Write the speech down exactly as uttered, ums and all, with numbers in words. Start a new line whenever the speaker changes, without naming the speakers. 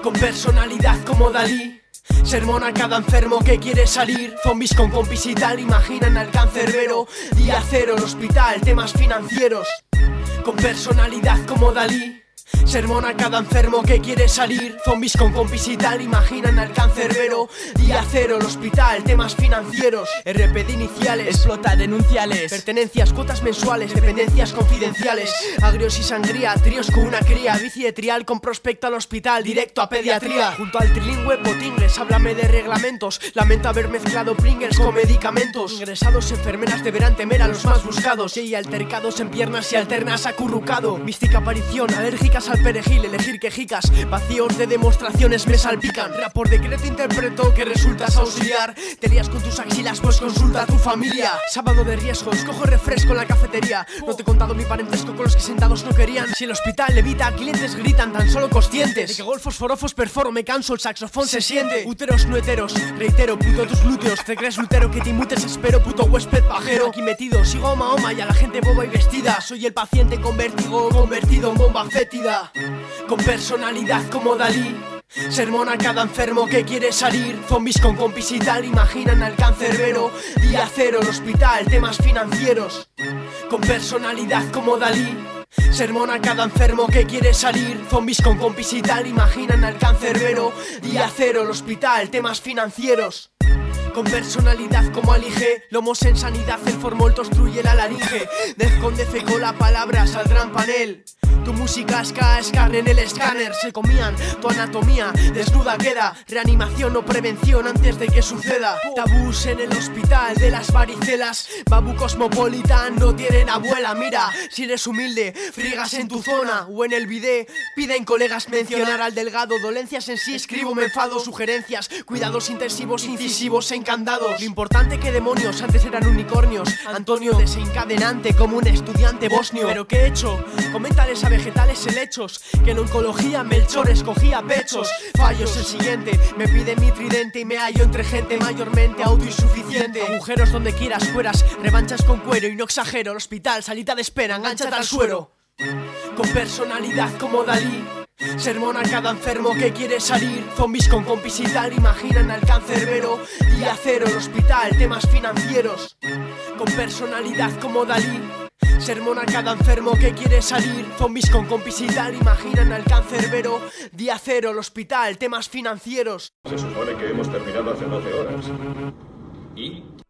Con personalidad como Dalí, sermona a cada enfermo que quiere salir. Zombies con compis y tal, imaginan al cancerbero. Día cero, el hospital, temas financieros. Con personalidad como Dalí, sermona a cada enfermo que quiere salir. Zombies con compis y tal, imaginan al cancerbero. Día cero, el hospital, temas financieros. R P D iniciales,
explota denunciales,
pertenencias, cuotas mensuales, dependencias confidenciales. Agrios y sangría, tríos con una cría. Bici de trial con prospecto al hospital, directo a pediatría. Junto al trilingüe potingles, háblame de reglamentos. Lamento haber mezclado Pringles con medicamentos. Ingresados, enfermeras deberán temer a los más buscados. Y altercados en piernas y alternas acurrucado. Mística aparición, alérgicas al perejil, elegir quejicas. Vacíos de demostraciones me salpican. Rap por decreto interpreto que resultas auxiliar. Te lías con tus axilas, pues consulta a tu familia. Sábado de riesgos, cojo refresco en la cafetería. No te he contado mi parentesco con los que sentados no querían. Si el hospital levita, clientes gritan tan solo conscientes de que golfos forofos perforo, me canso, el saxofón se siente. Úteros no heteros, reitero, puto tus glúteos. Te crees lutero, que te inmutes, espero, puto huésped pajero. Aquí metido, sigo a Mahoma y a la gente boba y vestida. Soy el paciente con vértigo, convertido en bomba fétida. Con personalidad como Dalí, sermona a cada enfermo que quiere salir. Zombies con compis y tal, imaginan al cancerbero. Día cero, el hospital, temas financieros. Con personalidad como Dalí, sermona a cada enfermo que quiere salir. Zombies con compis y tal, imaginan al cancerbero. Día cero, el hospital, temas financieros. Con personalidad como Alige, lomos en sanidad, el formol obstruye la laringe. Dez con defeco la palabra, saldrá en panel. Tu música es K, es carne en el escáner. Se comían tu anatomía, desnuda queda. Reanimación o prevención antes de que suceda. Tabús en el hospital de las varicelas. Babu cosmopolitan, no tienen abuela. Mira, si eres humilde, friegas en tu zona o en el bidé. Piden colegas mencionar al delgado. Dolencias en sí, escribo, me enfado. Sugerencias, cuidados intensivos, incisivos e encandados. Lo importante que demonios antes eran unicornios. Antonio desencadenante como un estudiante bosnio. ¿Pero qué he hecho? Coméntales a vegetales helechos, que en oncología Melchor escogía pechos. Fallos el siguiente, me pide mi tridente y me hallo entre gente mayormente autoinsuficiente. Agujeros donde quieras, cueras, revanchas con cuero. Y no exagero, el hospital, salita de espera, engánchate al suero. Con personalidad como Dalí, sermona a cada enfermo que quiere salir. Zombies con compis y tal, imaginan al cancerbero. Día cero, el hospital, temas financieros. Con personalidad como Dalí, sermona a cada enfermo que quiere salir. Zombies con compis y tal, imaginan al cancerbero. Día cero, el hospital, temas financieros.
Se supone que hemos terminado hace doce horas. ¿Y?